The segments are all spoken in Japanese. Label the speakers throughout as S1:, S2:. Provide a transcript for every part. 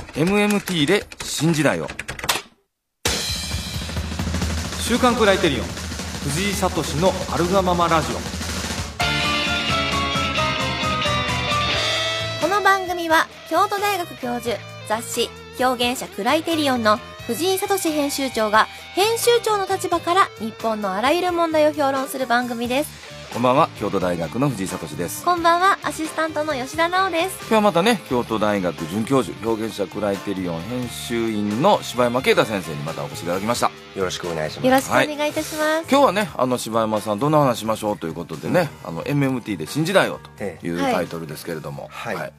S1: MMT で新時代を。週刊クライテリオン藤井聡のあるがままラジオ。
S2: この番組は京都大学教授、雑誌表現者クライテリオンの藤井聡編集長が編集長の立場から日本のあらゆる問題を評論する番組です。
S1: こんばんは、京都大学の藤井聡です。
S2: こんばんは、アシスタントの吉田直です。
S1: 今日はまたね、京都大学准教授、表現者クライテリオン編集員の柴山啓太先生にまたお越しいただきました。
S3: よろしくお願いします。
S2: よろしくお願いいたします。
S1: はい、今日はね、柴山さんどんな話しましょうということでね、MMT で新時代をというタイトルですけれども、
S3: はいはい、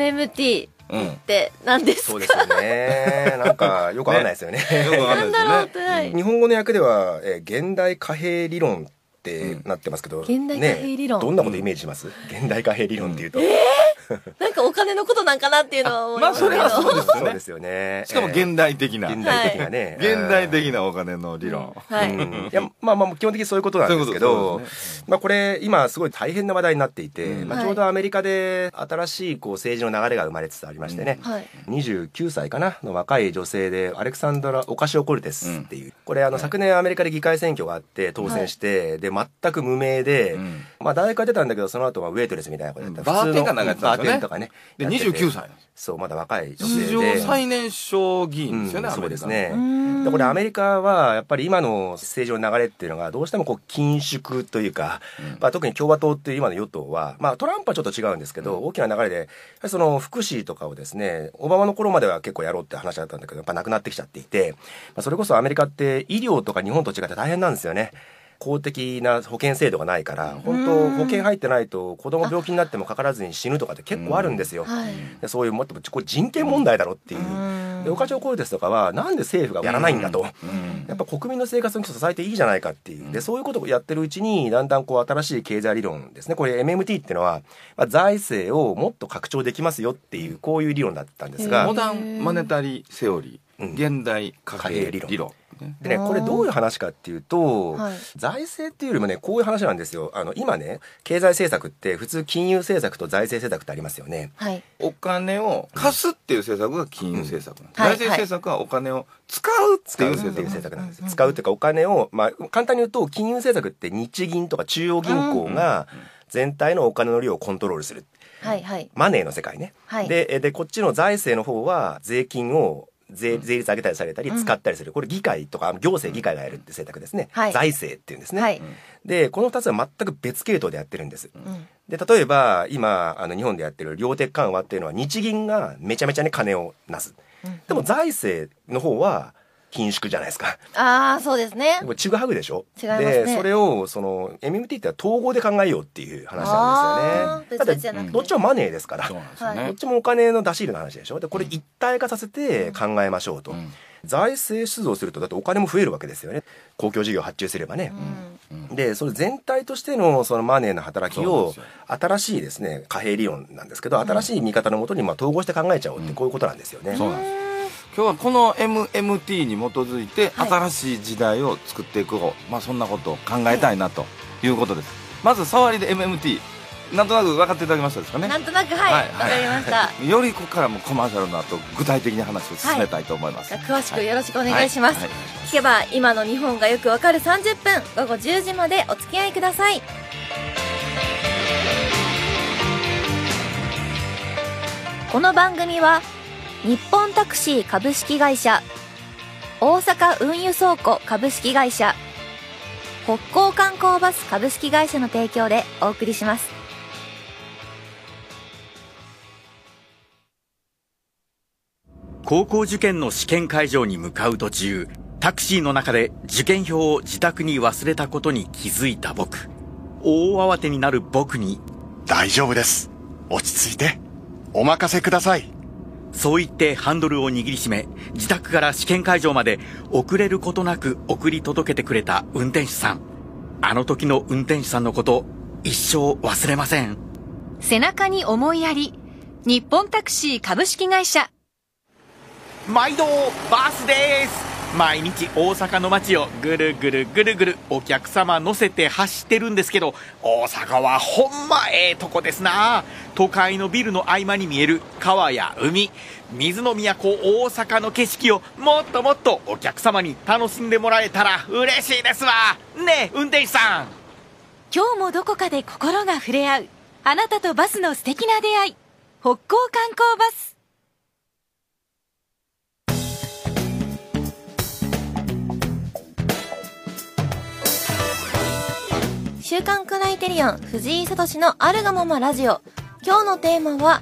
S2: MMTって何ですか？
S3: そうですよね。なんかよくわかんないですよね。
S1: よくわかんないですよね。
S3: 日本語の訳では、現代貨幣理論ってなってますけど、
S2: 現代貨幣理論、
S3: どんなことイメージします？現代貨幣理論っていうと、
S2: なんかお金のことなんかなっていうのは思いますけど。
S1: まあそれはそうですよね。
S3: そうですよね。
S1: しかも現代的な、
S3: 現代的なね、
S1: 現代的なお金の理論。
S2: はい。
S3: いや、まあ基本的にそういうことなんですけど、まあこれ今すごい大変な話題になっていて、まあちょうどアメリカで新しい政治の流れが生まれつつありましてね、29歳かなの若い女性でアレクサンドラ・オカシオ・コルテスっていう、これ昨年アメリカで議会選挙があって当選して、で全く無名で、まあ大学は出たんだけどその後はウェイトレスみたいなことやった、
S1: バーテンが長い
S3: バーテンとかね。
S1: で29歳。
S3: そう、まだ若い女性で。
S1: 史上最年少議員ですよね、
S3: そうですね。でこれアメリカはやっぱり今の政治の流れっていうのがどうしても緊縮というか、まあ、特に共和党っていう今の与党は、まあ、トランプはちょっと違うんですけど、大きな流れでその福祉とかをですね、オバマの頃までは結構やろうって話だったんだけど、やっぱなくなってきちゃっていて、まあ、それこそアメリカって医療とか日本と違って大変なんですよね。公的な保険制度がないから、本当保険入ってないと子供病気になってもかからずに死ぬとかって結構あるんですよ。でそういうもっとこれ人権問題だろっていう。でオカシオ・コルテスとかはなんで政府がやらないんだと、やっぱ国民の生活の基礎支えていいじゃないかっていう。でそういうことをやってるうちにだんだん新しい経済理論ですね、これ MMT っていうのは、まあ、財政をもっと拡張できますよっていう、こういう理論だったんですが、
S1: モダンマネタリーセオリー、現代貨幣理論
S3: でね、これどういう話かっていうと、財政っていうよりもね、こういう話なんですよ。今ね、経済政策って普通金融政策と財政政策ってありますよね。
S1: お金を貸すっていう政策が金融政策なんです。財政政策はお金を使うっていう政策なんです。使うっていうかお金を、まあ簡単に言うと金融政策って日銀とか中央銀行が全体のお金の量をコントロールする。マネーの世界ね。で、こっちの財政の方は税金を税率上げたりされたり使ったりする、これ議会とか行政議会がやるって政策ですね、財政っていうんですね、でこの2つは全く別系統でやってるんです、で例えば今日本でやってる量的緩和っていうのは日銀がめちゃめちゃに金をなす、でも財政の方は緊縮じゃないですか。
S2: ああ、そうですね。
S3: ちぐはぐでしょ。
S2: 違いますね。
S3: でそれをMMT って統合で考えようっていう話なんですよね。だってどっちもマネーですから、どっちもお金の出し入れの話でしょ。でこれ一体化させて考えましょうと、財政出動するとだってお金も増えるわけですよね、公共事業を発注すればね、でそれ全体としてのそのマネーの働きを新しいですね、貨幣理論なんですけど、新しい見方のもとに統合して考えちゃおうって、こういうことなんですよね。
S1: そうなんです。今日はこの MMT に基づいて新しい時代を作っていこう、まあそんなことを考えたいなということです。まず触りで MMT なんとなく分かっていただけましたですかね。
S2: なんとなく分かりました。
S1: よりここからもコマーシャルの後具体的に話を進めたいと思います。
S2: 詳しくよろしくお願いします。聞けば今の日本がよくわかる30分、午後10時までお付き合いください。この番組は日本タクシー株式会社、大阪運輸倉庫株式会社、北港観光バス株式会社の提供でお送りします。
S4: 高校受験の試験会場に向かう途中、タクシーの中で受験票を自宅に忘れたことに気づいた僕。大慌てになる僕に、
S5: 大丈夫です。落ち着いて。お任せください。
S4: そう言ってハンドルを握りしめ、自宅から試験会場まで遅れることなく送り届けてくれた運転手さん。あの時の運転手さんのこと、一生忘れません。
S6: 背中に思いやり、日本タクシー株式会社。
S4: 毎度バースです。 毎日大阪の街をぐるぐるぐるぐるお客様乗せて走ってるんですけど、大阪はほんまええとこですな。都会のビルの合間に見える川や海、水の都大阪の景色をもっともっとお客様に楽しんでもらえたら嬉しいですわねえ運転手さん。
S6: 今日もどこかで心が触れ合う、あなたとバスの素敵な出会い、北港観光バス。
S2: 週刊クライテリオン藤井聡のあるがままラジオ。今日のテーマは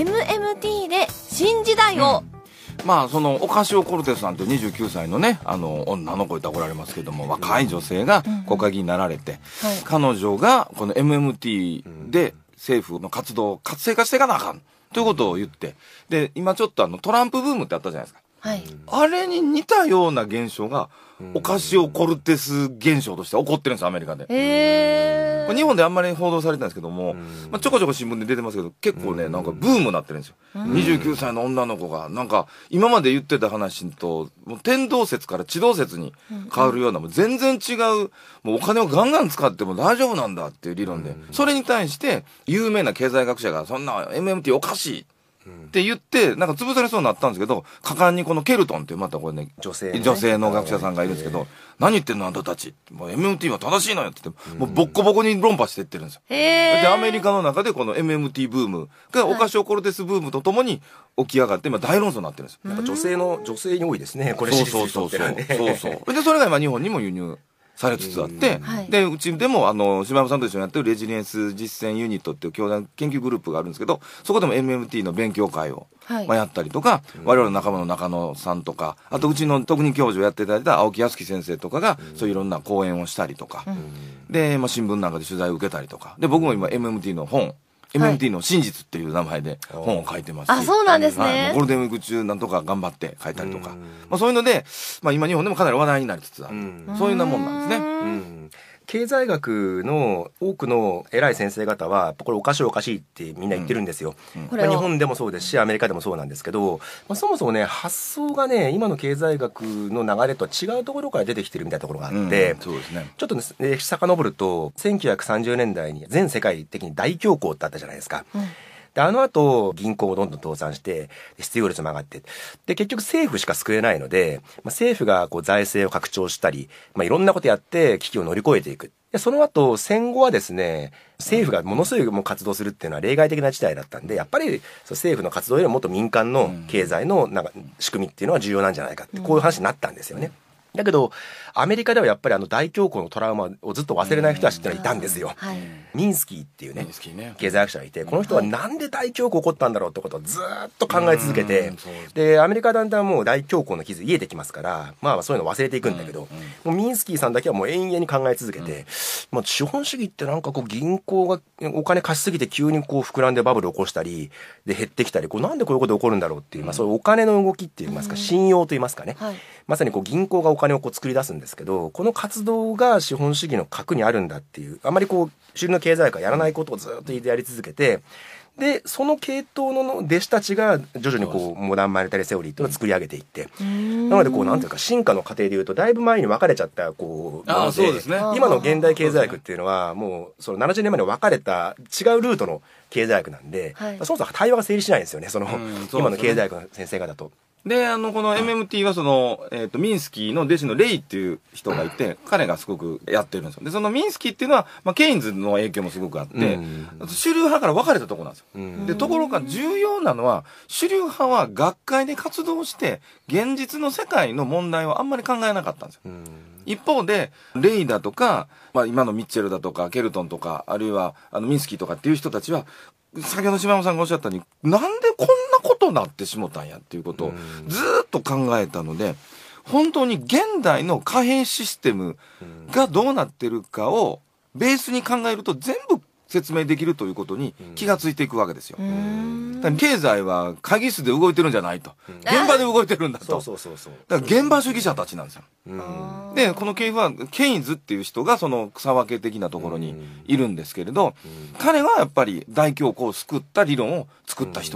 S2: MMT で新時代を、
S1: まあそのオカシオ・コルテスさんという29歳のね女の子いたおられますけども、若い女性が国会議員になられて、彼女がこの MMT で政府の活動を活性化していかなあかんということを言って、で今ちょっとトランプブームってあったじゃないですか、
S2: はい、
S1: あれに似たような現象がオカシオ・コルテス現象として起こってるんですよ、アメリカで。日本であんまり報道されてないんですけども、ちょこちょこ新聞で出てますけど、結構ねなんかブームになってるんですよ。29歳の女の子がなんか今まで言ってた話ともう天動説から地動説に変わるような、もう全然違う、もうお金をガンガン使っても大丈夫なんだっていう理論で、それに対して有名な経済学者がそんな MMT おかしいって言ってなんか潰されそうになったんですけど、果敢にこのケルトンっていうまたこれね女性の学者さんがいるんですけど、何言ってんのあんたたち、もう MMT は正しいのよって言って、もうボッコボコに論破していってるんですよ。でアメリカの中でこの MMT ブームがオカシオ・コルテスブームとともに起き上がって今大論争になってるんですよ。
S3: やっぱ女性に多いですね、これ。
S1: そうでそれが今日本にも輸入されつつあって、でうちでも柴山さんと一緒にやってるレジリエンス実践ユニットっていう教団研究グループがあるんですけど、そこでも MMT の勉強会を、やったりとか、我々の仲間の中野さんとか、あとうちの特任教授をやっていただいた青木康樹先生とかが、そういういろんな講演をしたりとか、で、新聞なんかで取材を受けたりとかで、僕も今 MMT の本MMT の真実っていう名前で本を書いてますし、
S2: あ、そうなんですね。
S1: ゴールデンウィーク中なんとか頑張って書いたりとか、そういうので、今日本でもかなり話題になりつつある、そういうようなもんなんですね。
S3: 経済学の多くの偉い先生方はやっぱこれおかしいおかしいってみんな言ってるんですよ。日本でもそうですしアメリカでもそうなんですけど、そもそもね発想がね今の経済学の流れとは違うところから出てきてるみたいなところがあって、
S1: そうですね、
S3: ちょっとね遡ると1930年代に全世界的に大恐慌ってあったじゃないですか。であの後銀行をどんどん倒産して失業率も上がって、で結局政府しか救えないので、政府がこう財政を拡張したり、いろんなことやって危機を乗り越えていく。でその後戦後はですね政府がものすごいもう活動するっていうのは例外的な事態だったんで、やっぱり政府の活動よりももっと民間の経済のなんか仕組みっていうのは重要なんじゃないかってこういう話になったんですよね。だけどアメリカではやっぱり大恐慌のトラウマをずっと忘れない人たちってのがいたんですよ。ミンスキーっていうね経済学者がいて、この人はなんで大恐慌起こったんだろうってことをずっと考え続けて、でアメリカはだんだんもう大恐慌の傷癒えてきますから、そういうの忘れていくんだけど、もうミンスキーさんだけはもう永遠に考え続けて、資本主義ってなんかこう銀行がお金貸しすぎて急にこう膨らんでバブル起こしたりで減ってきたり、なんでこういうこと起こるんだろうっていう、そういうお金の動きって言いますか信用と言いますかね、まさにこう銀行がお金をこう作り出すんですけど、この活動が資本主義の核にあるんだっていう、あまりこう主流の経済学がやらないことをずっとやり続けて、でその系統の弟子たちが徐々にこうモダンマネタリーセオリーっていうのを作り上げていって、なのでこうなんていうか進化の過程でいうとだいぶ前に分かれちゃったこうもので、今の現代経済学っていうのはもうその70年前に分かれた違うルートの経済学なんで、そもそも対話が成立しないんですよね、その今の経済学の先生方と。
S1: で、この MMT はその、ミンスキーの弟子のレイっていう人がいて、彼がすごくやってるんですよ。で、そのミンスキーっていうのは、ケインズの影響もすごくあって、主流派から分かれたところなんですよ。で、ところが重要なのは、主流派は学会で活動して、現実の世界の問題をあんまり考えなかったんですよ。一方で、レイだとか、今のミッチェルだとか、ケルトンとか、あるいは、ミンスキーとかっていう人たちは、先ほど島山さんがおっしゃったように、なんでこんなことになってしもたんやっていうことをずっと考えたので、本当に現代の貨幣システムがどうなってるかをベースに考えると全部説明できるということに気がついていくわけですよ。だから経済は会議室で動いてるんじゃないと。現場で動いてるんだと。だから現場主義者たちなんですよ。で、このケインズっていう人がその草分け的なところにいるんですけれど、彼はやっぱり大恐慌を救った理論を作った人なんですよ。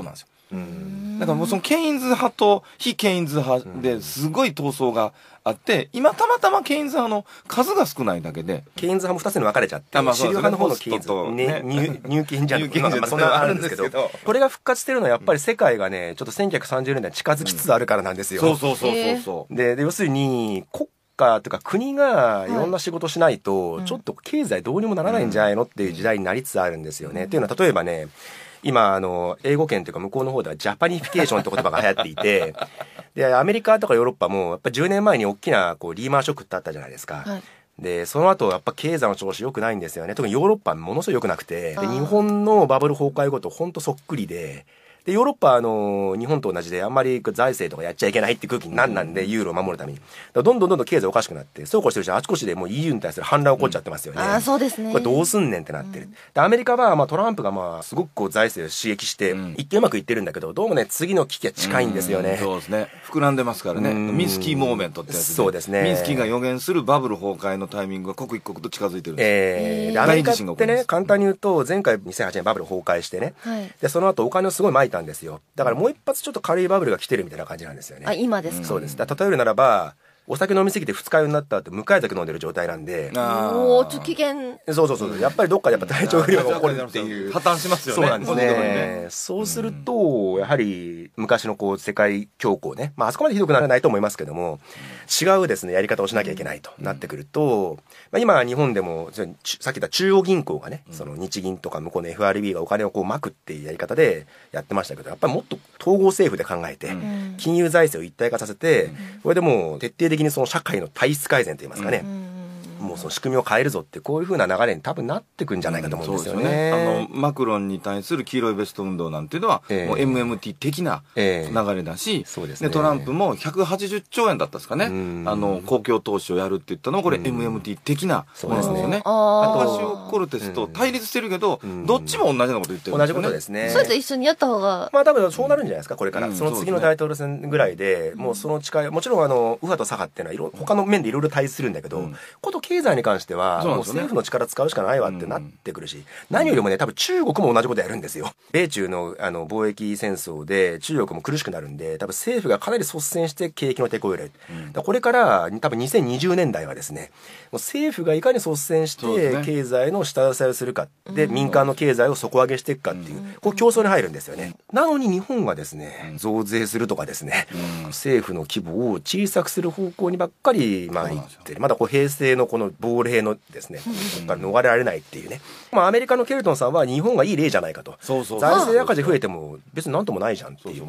S1: だからもうそのケインズ派と非ケインズ派ですごい闘争があって、今たまたまケインズ派の数が少ないだけで。
S3: ケインズ派も2つに分かれちゃって、主流派の方のケインズとニューケインジャーとか、そんなあるんですけど、これが復活してるのはやっぱり世界がね、ちょっと1930年代に近づきつつあるからなんですよ。
S1: そう。
S3: で、要するに、国家とか国がいろんな仕事しないと、ちょっと経済どうにもならないんじゃないのっていう時代になりつつあるんですよね。っていうのは、例えばね、今、英語圏というか向こうの方ではジャパニフィケーションって言葉が流行っていて、で、アメリカとかヨーロッパも、やっぱ10年前に大きなリーマンショックってあったじゃないですか。はい、で、その後、やっぱ経済の調子良くないんですよね。特にヨーロッパものすごい良くなくて、で、日本のバブル崩壊後とほんとそっくりで、で、ヨーロッパは日本と同じであんまり財政とかやっちゃいけないって空気になんで、ユーロを守るために。どんどん経済おかしくなって、そうこうしてるうちにあちこちでもう EU に対する反乱起こっちゃってますよね。
S2: そうですね。
S3: これどうすんねんってなってる。で、アメリカは、トランプがすごく財政を刺激して、一見うまくいってるんだけど、どうもね、次の危機が近いんですよね。
S1: そうですね。膨らんでますからね。ミンスキーモーメントってやつで。
S3: そうですね。
S1: ミンスキーが予言するバブル崩壊のタイミングが刻一刻と近づいてるん
S3: です。で、アメリカってね、簡単に言うと、前回2008年バブル崩壊してね、で、その後お金をすごい撒いたんですよ。だからもう一発ちょっと軽いバブルが来てるみたいな感じなんですよね。
S2: 今ですか？
S3: そうです。例えるならば、お酒飲みすぎて二日酔いになった後、向かい酒飲んでる状態なんで。
S2: おー、危険。
S3: そう。やっぱりどっかで体調不良が起こるっていう。
S1: 破綻しますよね。
S3: そうなんですね。そうすると、やはり、昔の世界恐慌ね。あそこまでひどくならないと思いますけども、違うですね、やり方をしなきゃいけないとなってくると、今日本でも、さっき言った中央銀行がね、その日銀とか向こうの FRB がお金を撒くっていうやり方でやってましたけど、やっぱりもっと統合政府で考えて、金融財政を一体化させて、これでもう徹底的にその社会の体質改善といいますかね、もうその仕組みを変えるぞってこういう風な流れに多分なってくんじゃないかと思うんですよね。
S1: そうですね。マクロンに対する黄色いベスト運動なんていうのは、もう MMT 的な流れだし、でトランプも180兆円だったですかね。公共投資をやるって言ったのもこれ MMT 的なものですよね。あとカシオ・コルテスと対立してるけど、どっちも同じようなこと言ってるんですよね。
S3: 同じことですね。
S2: それと一緒にやった方が。
S3: 多分そうなるんじゃないですか、これから。その次の大統領選ぐらいで、もうその近い、もちろん右派と左派っていうのは他の面でいろいろ対立するんだけど、こと経済に関しては、もう政府の力使うしかないわってなってくるし、何よりもね、多分中国も同じことやるんですよ。米中の貿易戦争で中国も苦しくなるんで、多分政府がかなり率先して景気の抵抗を入れる。これから多分2020年代はですね、もう政府がいかに率先して経済の下支えをするか、で民間の経済を底上げしていくかっていう、こう競争に入るんですよね。なのに日本はですね、増税するとかですね、政府の規模を小さくする方向にばっかり行ってる。まだ平成のこの亡霊のですね、そこから逃れられないっていうね。アメリカのケルトンさんは日本がいい例じゃないかと。財政赤字増えても別になんともないじゃんっていう。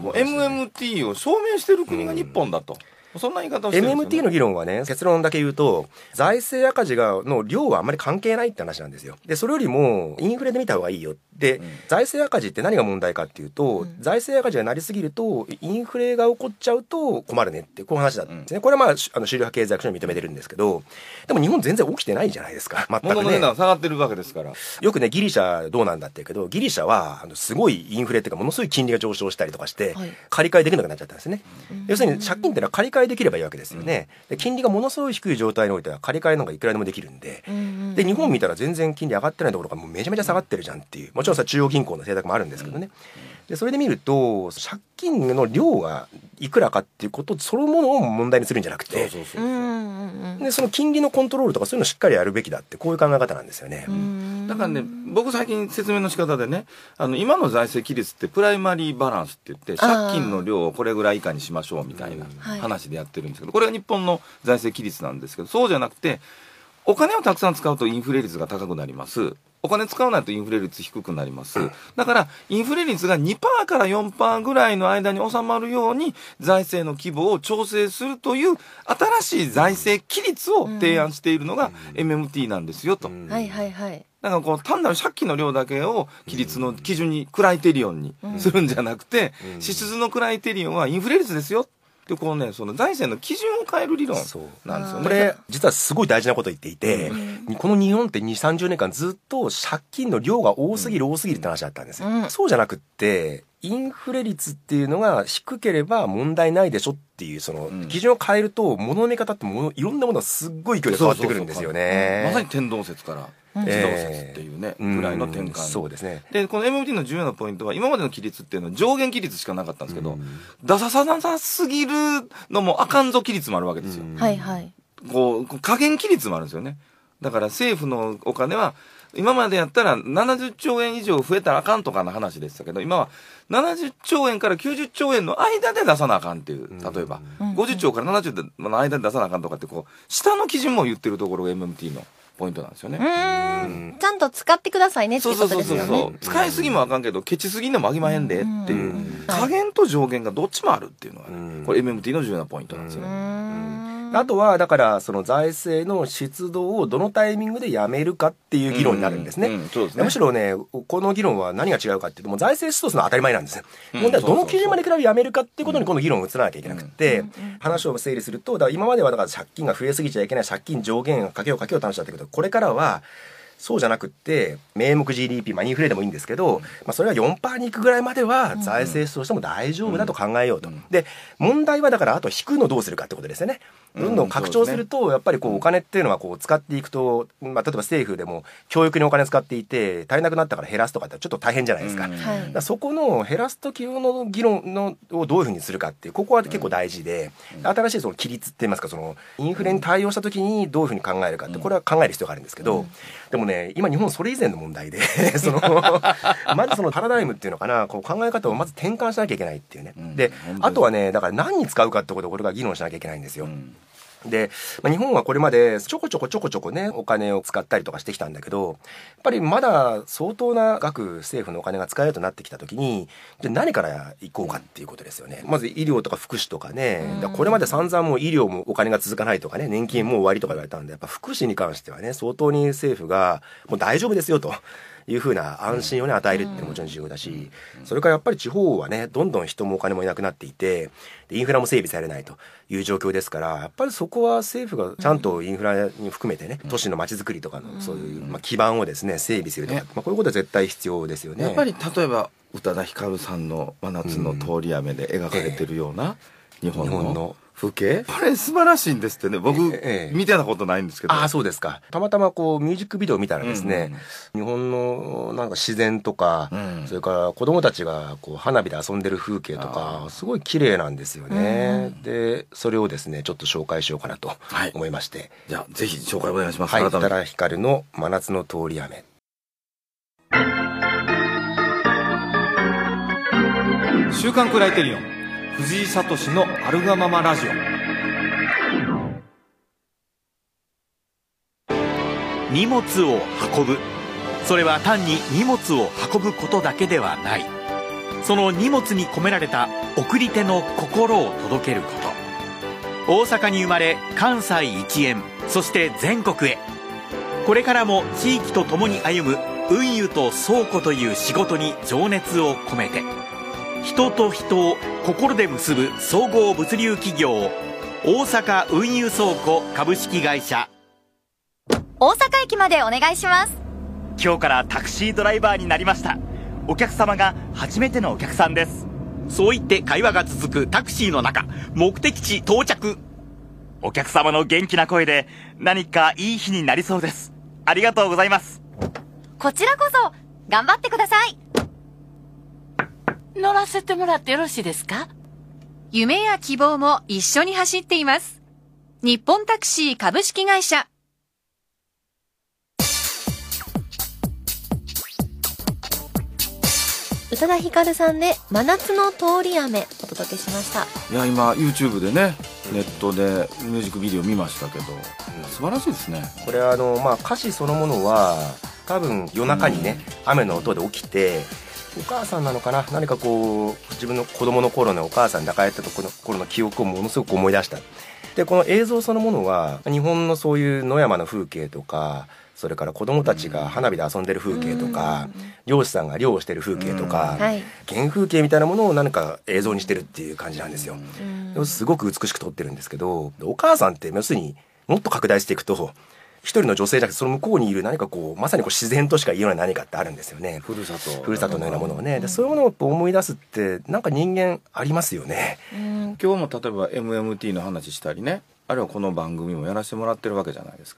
S1: MMT を証明してる国が日本だと。そんな言い方をしてるんですよね。
S3: MMT の議論はね、結論だけ言うと、財政赤字の量はあんまり関係ないって話なんですよ。で、それよりもインフレで見た方がいいよ。で、財政赤字って何が問題かっていうと、財政赤字がなりすぎると、インフレが起こっちゃうと困るねって、こういう話だったんですね。これは主流派経済学者に認めてるんですけど、でも日本全然起きてないじゃないですか。全くね。
S1: 物の値段下がってるわけですから。
S3: よくね、ギリシャどうなんだって言うけど、ギリシャは、すごいインフレっていうか、ものすごい金利が上昇したりとかして、借り換えできなくなっちゃったんですね。要するに、借金ってのは借り換えできればいいわけですよね。で金利がものすごい低い状態においては借り換えの方がいくらでもできるんで、で日本見たら全然金利上がってないところがもうめちゃめちゃ下がってるじゃんっていう、もちろん中央銀行の政策もあるんですけどね。でそれで見ると借金の量がいくらかっていうことそのものを問題にするんじゃなくて、でその金利のコントロールとかそういうのをしっかりやるべきだってこういう考え方なんですよね。
S1: だからね、僕最近説明の仕方でね、今の財政規律ってプライマリーバランスって言って借金の量をこれぐらい以下にしましょうみたいな話でやってるんですけど、これが日本の財政規律なんですけど、そうじゃなくてお金をたくさん使うとインフレ率が高くなります。お金使わないとインフレ率低くなります。だからインフレ率が 2% から 4% ぐらいの間に収まるように財政の規模を調整するという新しい財政規律を提案しているのが MMT なんですよと。
S2: はいはいはい。
S1: だからこう単なる借金の量だけを規律の基準にクライテリオンにするんじゃなくて、支出のクライテリオンはインフレ率ですよ。でこのね、その財政の基準を変える理論なんですよね。
S3: これ実はすごい大事なこと言っていて、この日本って30年間ずっと借金の量が多すぎる多すぎるって話だったんですよ。そうじゃなくってインフレ率っていうのが低ければ問題ないでしょっていうその基準を変えると物の見方っていろんなものがすっごい勢いで変わってくるんですよね。
S1: まさに天動説から自動説っていうね、ぐらいの転換。
S3: そうですね。
S1: で、この MMT の重要なポイントは、今までの規律っていうのは上限規律しかなかったんですけど、出さなさすぎるのもあかんぞ規律もあるわけですよ。
S2: はいはい。
S1: こう、加減規律もあるんですよね。だから政府のお金は、今までやったら70兆円以上増えたらあかんとかの話でしたけど、今は70兆円から90兆円の間で出さなあかんっていう、例えば、50兆から70の間で出さなあかんとかって、こう、下の基準も言ってるところが MMT のポイントなんですよね。
S2: ちゃんと使ってくださいねっていうことですよね。
S1: そう。使いすぎもあかんけど、ケチすぎでもあきまへんでっていう、加減と上限がどっちもあるっていうのが、これ MMT の重要なポイントなんですよね。
S3: あとはだからその財政の出動をどのタイミングでやめるかっていう議論になるんですね。むしろね、この議論は何が違うかっていうと、もう財政出動するのは当たり前なんですね。問題はどの基準まで比べやめるかっていうことにこの議論を移らなきゃいけなくて、話を整理すると、だから今まではだから借金が増えすぎちゃいけない、借金上限かけようって話だったけど、これからはそうじゃなくって、名目 GDP、インフレでもいいんですけど、それは 4% に行くぐらいまでは財政出動しても大丈夫だと考えようと。で、問題はだからあと引くのどうするかってことですよね。どんどん拡張すると、やっぱりこうお金っていうのはこう使っていくと、例えば政府でも教育にお金使っていて、足りなくなったから減らすとかってちょっと大変じゃないですか。だからそこの減らす時の議論をどういうふうにするかっていう、ここは結構大事で、新しいその規律って言いますか、そのインフレに対応した時にどういうふうに考えるかって、これは考える必要があるんですけど、でもね、今日本それ以前の問題でそのまずそのパラダイムっていうのかな、こう考え方をまず転換しなきゃいけないっていうね。で、あとはね、だから何に使うかってことをこれが議論しなきゃいけないんですよ。で、日本はこれまでちょこちょこね、お金を使ったりとかしてきたんだけど、やっぱりまだ相当な額政府のお金が使えるとなってきたときに、じゃあ何から行こうかっていうことですよね。まず医療とか福祉とかね、これまで散々もう医療もお金が続かないとかね、年金もう終わりとか言われたんで、やっぱ福祉に関してはね、相当に政府がもう大丈夫ですよと。いうふうな安心をね与えるっていうのももちろん重要だし、それからやっぱり地方はねどんどん人もお金もいなくなっていて、インフラも整備されないという状況ですから、やっぱりそこは政府がちゃんとインフラに含めてね、都市の街づくりとかのそういう基盤をですね整備するとか、こういうことは絶対必要ですよね。
S1: やっぱり例えば宇多田ヒカルさんの真夏の通り雨で描かれてるような日本の風景、これ素晴らしいんですってね。僕、見てたことないんですけど。
S3: あ、そうですか。たまたまこうミュージックビデオを見たらですね、日本のなんか自然とか、それから子供たちがこう花火で遊んでる風景とかすごい綺麗なんですよね。で、それをですねちょっと紹介しようかなと思いまして、
S1: じゃあぜひ紹介お願いします。
S3: 宇多田ヒカルの真夏の通り雨。
S7: 週刊クライテリオン藤井聡のアルガママラジオ。
S4: 荷物を運ぶ、それは単に荷物を運ぶことだけではない。その荷物に込められた送り手の心を届けること。大阪に生まれ関西一円、そして全国へ。これからも地域と共に歩む運輸と倉庫という仕事に情熱を込めて、人と人を心で結ぶ総合物流企業、大阪運輸倉庫株式会社。
S2: 大阪駅までお願いします。
S8: 今日からタクシードライバーになりました。お客様が初めてのお客さんです。
S4: そう言って会話が続くタクシーの中、目的地到着。
S8: お客様の元気な声で何かいい日になりそうです。ありがとうございます。
S2: こちらこそ頑張ってください。
S6: 乗らせてもらってよろしいですか？
S9: 夢や希望も一緒に走っています。日本タクシー株式会社。
S2: 宇多田ヒカルさんで真夏の通り雨お届けしました。
S1: いや今 YouTube でね、ネットでミュージックビデオ見ましたけど、素晴らしいですね。
S3: これ歌詞そのものは多分夜中にね、雨の音で起きて、お母さんなのかな、何かこう自分の子供の頃のお母さんに抱かれた頃の記憶をものすごく思い出した。でこの映像そのものは日本のそういう野山の風景とか、それから子供たちが花火で遊んでる風景とか、漁師さんが漁をしてる風景とか、原風景みたいなものを何か映像にしてるっていう感じなんですよ。すごく美しく撮ってるんですけど、お母さんって要するにもっと拡大していくと、一人の女性じゃなくてその向こうにいる何かこうまさにこう自然としか言えない何かってあるんですよね。
S1: ふるさ
S3: とのようなものをね。でそういうものを思い出すってなんか人間ありますよね。
S1: 今日も例えば MMT の話したりね、あるいはこの番組もやらせてもらってるわけじゃないですか。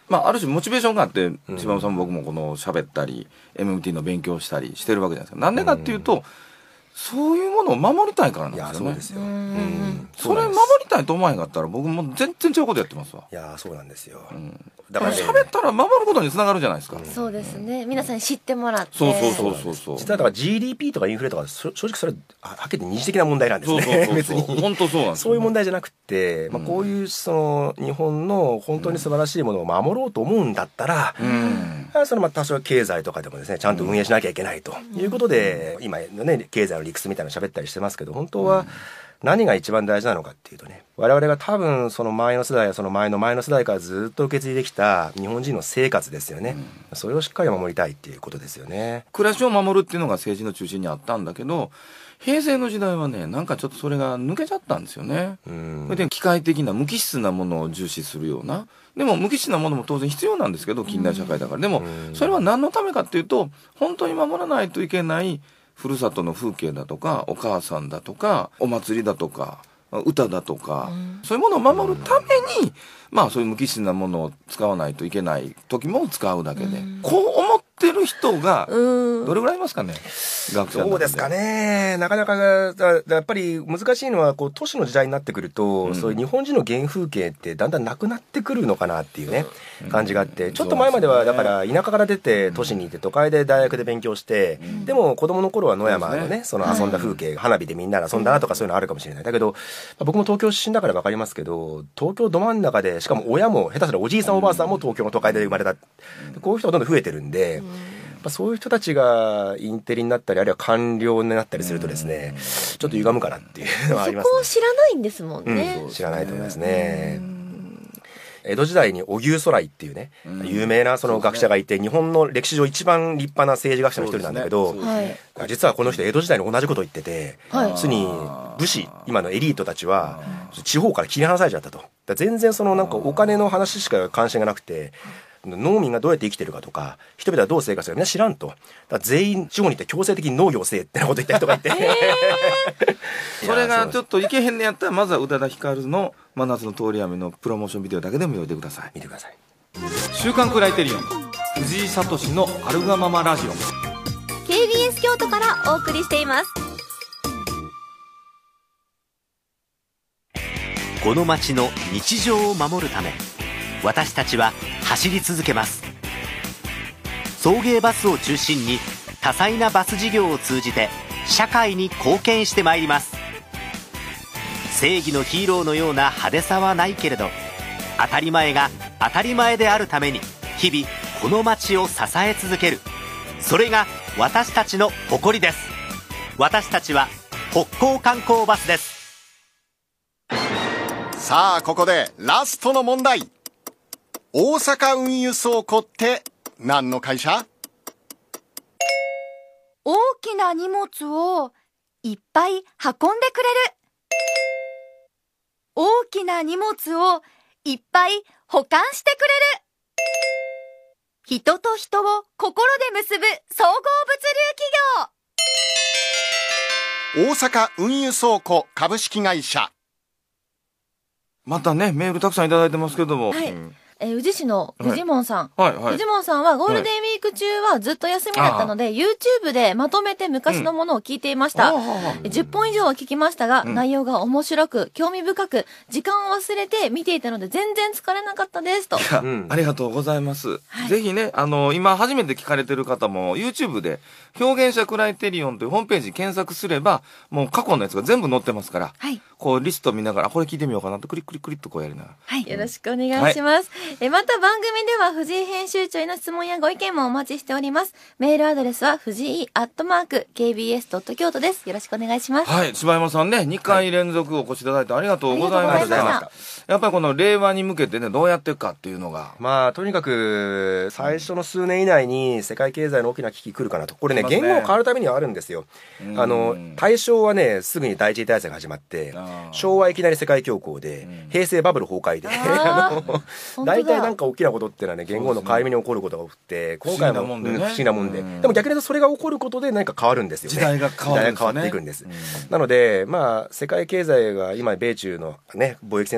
S10: ある種モチベーションがあって柴山さんも僕もこの喋ったり MMT の勉強したりしてるわけじゃないですか。なんでかっていうと、そういうものを守りたいからなんですよね。
S3: そうですよ。
S10: それ守りたいと思わへんかったら僕も全然違うことやってますわ。
S3: いやそうなんですよ。
S10: だから喋ったら守ることにつながるじゃないですか。
S2: そうですね。皆さんに知ってもらって。
S10: そう。
S3: 実はだから GDP とかインフレとか正直それはっきり言って二次的な問題なんですね。別に
S10: 本当そうなんです。
S3: そういう問題じゃなくて、こういうその日本の本当に素晴らしいものを守ろうと思うんだったら、その多少経済とかでもですねちゃんと運営しなきゃいけないということで、今のね経済の理屈みたいなの喋ったりしてますけど、本当は何が一番大事なのかっていうとね、我々が多分その前の世代やその前の前の世代からずっと受け継いできた日本人の生活ですよね。それをしっかり守りたいっていうことですよね。
S10: 暮らしを守るっていうのが政治の中心にあったんだけど、平成の時代はねなんかちょっとそれが抜けちゃったんですよね。それで機械的な無機質なものを重視するような、でも無機質なものも当然必要なんですけど近代社会だから、でもそれは何のためかっていうと、本当に守らないといけないふるさとの風景だとかお母さんだとかお祭りだとか歌だとか、そういうものを守るためにそういう無機質なものを使わないといけない時も使うだけで、こう思ってる人がどれぐらいいますかね、学者。
S3: そうですかね。なかなかやっぱり難しいのはこう都市の時代になってくると、そういう日本人の原風景ってだんだんなくなってくるのかなっていうね、感じがあって、ちょっと前まではだから田舎から出て都市にいて都会で大学で勉強して、でも子供の頃は野山のねその遊んだ風景、花火でみんなで遊んだなとかそういうのあるかもしれない。だけど僕も東京出身だから分かりますけど、東京ど真ん中でしかも親も下手すらおじいさんおばあさんも東京の都会で生まれた、こういう人がどんどん増えてるんで、そういう人たちがインテリになったりあるいは官僚になったりするとですね、ちょっと歪むかなっていうのはありますね。
S2: そこを知らないんですもんね。
S3: 知らないと思いますね。江戸時代に荻生徂来っていうね、有名なその学者がいて、日本の歴史上一番立派な政治学者の一人なんだけど、実はこの人江戸時代に同じことを言ってて、要するに武士今のエリートたちは地方から切り離されちゃったと。全然そのなんかお金の話しか関心がなくて、農民がどうやって生きてるかとか人々はどう生活するかみんな知らんと。だから全員地方に行って強制的に農業せえってなこと言った人がいて
S10: それがちょっといけへんねやったら、まずは宇多田ヒカルの真夏の通り雨のプロモーションビデオだけでも見てください。
S3: 見てください。
S7: 週刊クライテリオン藤井聡のあるがままラジオ
S2: KBS 京都からお送りしています。
S11: この街の日常を守るため私たちは走り続けます。送迎バスを中心に多彩なバス事業を通じて社会に貢献してまいります。正義のヒーローのような派手さはないけれど、当たり前が当たり前であるために日々この街を支え続ける、それが私たちの誇りです。私たちは北港観光バスです。
S5: さあここでラストの問題。大阪運輸倉庫って何の会社？
S6: 大きな荷物をいっぱい運んでくれる。大きな荷物をいっぱい保管してくれる。人と人を心で結ぶ総合物流企業。
S5: 大阪運輸倉庫株式会社。
S10: またねメールたくさんいただいてますけども、
S2: 宇治市のフジモンさん、
S10: フ
S2: ジモンさんはゴールデンウィーク中はずっと休みだったので、YouTube でまとめて昔のものを聞いていました。10本以上は聞きましたが、内容が面白く興味深く時間を忘れて見ていたので全然疲れなかったですと。
S10: ありがとうございます、ぜひね今初めて聞かれてる方も YouTube で表現者クライテリオンというホームページ検索すればもう過去のやつが全部載ってますから、こうリスト見ながらこれ聞いてみようかなとクリックリックリッとこうやりながら、
S2: よろしくお願いします。また番組では藤井編集長への質問やご意見もお待ちしております。メールアドレスは藤井@kbs.京都です。よろしくお願いします。
S10: 柴山さんね2回連続お越しいただいてありがとうございました。やっぱりこの令和に向けてねどうやっていくかっていうのが
S3: とにかく最初の数年以内に世界経済の大きな危機来るかなと。これね言語を変わるためにはあるんですよ。大正はねすぐに第一次大戦が始まって、昭和いきなり世界恐慌で、平成バブル崩壊で大体なんか大きなことってのはね言語の変わり目に起こることが多くて、今回も不思議なもんで、でも逆に言うとそれが起こることで何か変わるんですよね。
S10: 時代が変わ
S3: っていくんです。なので世界経済が今米中のね貿易戦争なんかあっ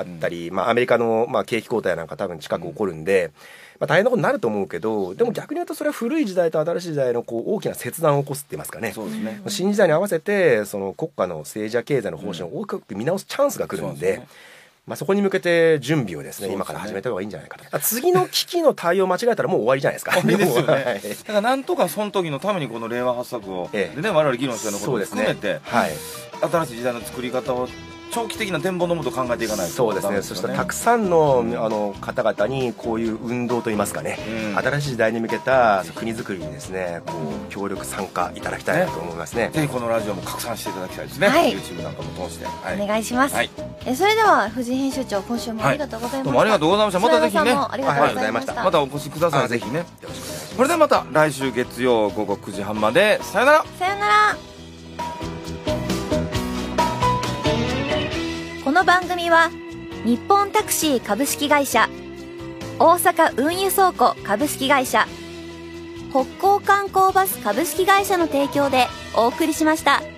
S3: ったり、アメリカの景気後退なんか多分近く起こるんで、大変なことになると思うけど、でも逆に言うとそれは古い時代と新しい時代の大きな切断を起こすって言いますかね。
S10: そうですね。
S3: 新時代に合わせてその国家の政治や経済の方針を大きく見直すチャンスが来るんで、そこに向けて準備をですね、今から始めた方がいいんじゃないかと。次の危機の対応間違えたらもう終わりじゃないですか。
S10: 終わりですよね。だからなんとかその時のためにこの令和発作を、でね、我々議論してることも含めて、新しい時代の作り方を長期的な展望のもと考えていかないと。
S3: そうですね。そしてたくさんの、方々にこういう運動といいますかね、新しい時代に向けた国づくりにですね、協力参加いただきたいなと思いますね。
S10: ぜひこのラジオも拡散していただきたいですね。YouTube なんかも通して、
S2: お願いします。それでは藤井編集長、今週もありがとうございました。
S10: どうもありがとうございました。またぜひね、
S2: ありがとうございました。
S10: またお越しください。ぜひね。それではまた来週月曜午後9時半まで。さよなら。
S2: さよなら。この番組は日本タクシー株式会社、大阪運輸倉庫株式会社、北港観光バス株式会社の提供でお送りしました。